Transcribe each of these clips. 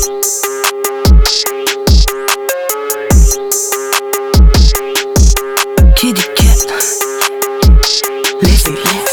Kitty Cat, Lazy Legs.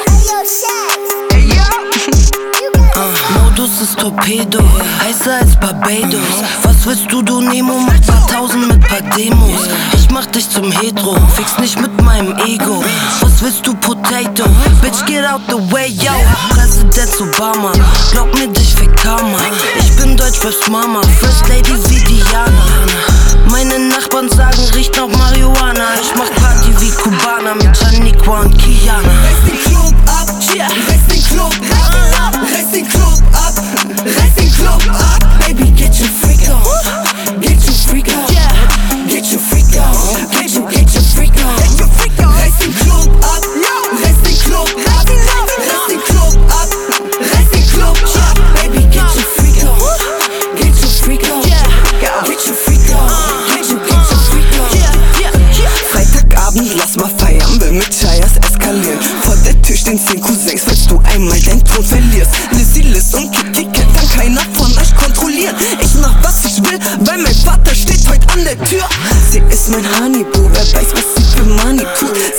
Modus ist Torpedo, heißer als Barbados. Was willst du Nemo, mit paar Tausend, mit paar Demos. Ich mach dich zum Hetero, fix nicht mit meinem Ego. Was willst du Potato, Bitch get out the way, yo. Präsident Obama, glaub mir, dich fick Karma. Ich bin Deutsch fürs Mama, First Lady wie Diana. Meine Nachbarn sagen, riecht nach Marihuana. Ich mach Party wie Kubaner mit Janiqua und Kiana. Reiß den Club ab, reiß den Club ab, reiß den Club ab, reiß den Club ab. Baby, get your freak on, get your freak on, get your freak on, get your freak on. Reiß den Club ab, reiß den Club ab, reiß den Club ab, reiß den Club ab. Baby, get your freak on, get your freak on, get your freak on, get your freak on. Freitagabend, lass mal feiern, will mit Chayas eskalieren. Vor der Tür stehen 10 Cousins, falls du einmal dein Ton verlierst. Lizzy, Liz und Kitty Cat kann keiner von euch kontrollieren. Ich mach was ich will, weil mein Vater steht heute an der Tür. Sie ist mein Honeyboo, wer weiß was sie für Money tut.